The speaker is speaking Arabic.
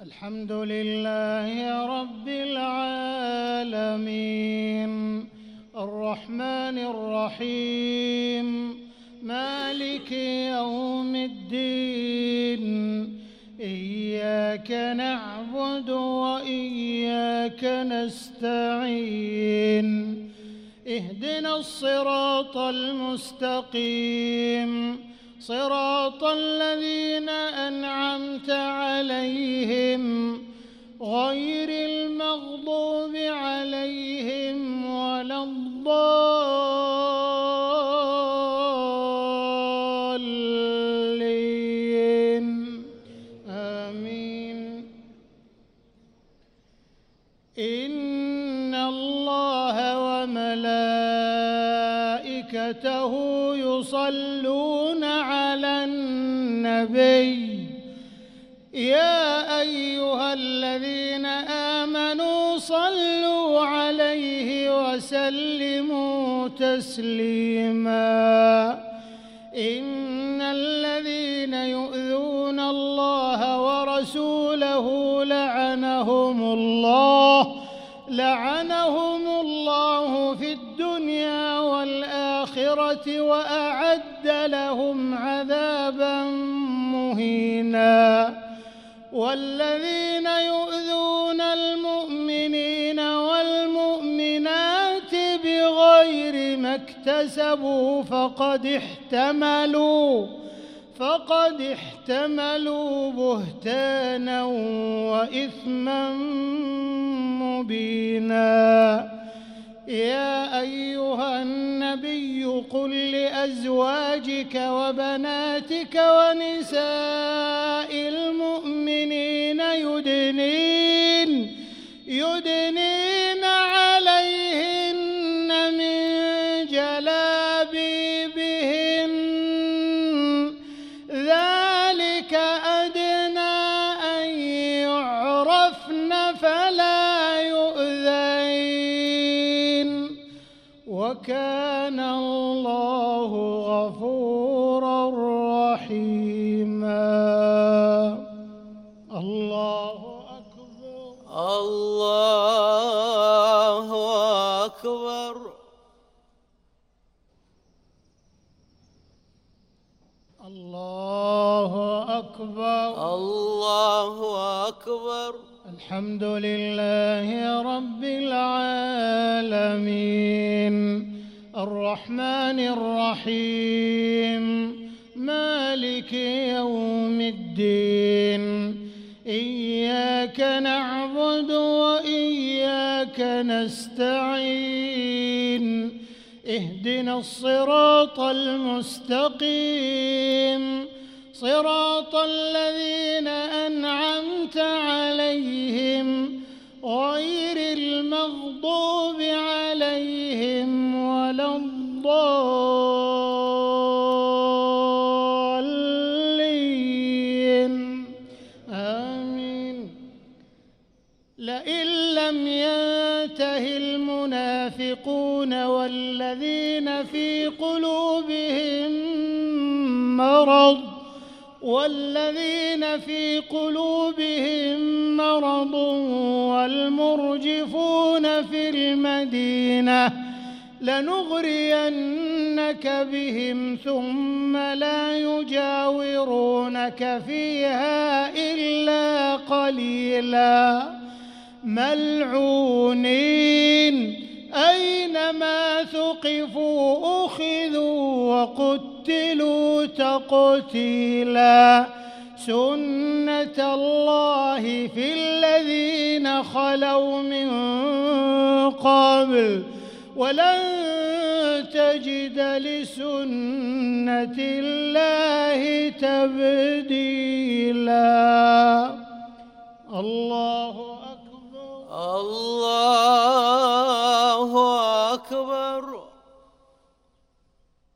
الحمد لله رب العالمين الرحمن الرحيم مالك يوم الدين إياك نعبد وإياك نستعين اهدنا الصراط المستقيم صراط الذين أنعمت عليهم غير المغضوب عليهم ولا الضالين آمين. إن الله وملائكته يصلون على النبي يا أيها الذين آمنوا صلوا عليه وسلموا تسليما. إن الذين يؤذون الله ورسوله لعنهم الله في الدنيا والآخرة وأعد لهم عذابا مهينا. والذين يؤذون المؤمنين والمؤمنات بغير ما اكتسبوا فقد احتملوا بهتانا وإثما مبينا. يا أيها النبي قل لأزواجك وبناتك ونساء المؤمنين يدنين عليهن من جلابيبهن ذلك أدنى أن يعرفن فلا يؤذين وكان الله غفورا رحيما. الله أكبر الله أكبر. الله أكبر الله أكبر. الحمد لله رب العالمين الرحمن الرحيم مالك يوم الدين إياك نعبد وإياك نستعين اهدنا الصراط المستقيم صراط الذين أنعمت عليهم غير المغضوب عليهم ولا الضالين آمين. لئن لم ينته المنافقون والذين في قلوبهم مرض والمرجفون في المدينة لنغرينك بهم ثم لا يجاورونك فيها إلا قليلا ملعونين أينما ثقفوا أخذوا وقتلوا تقتيلا. سنة الله في الذين خلوا من قبل ولن تجد لسنة الله تبديلا.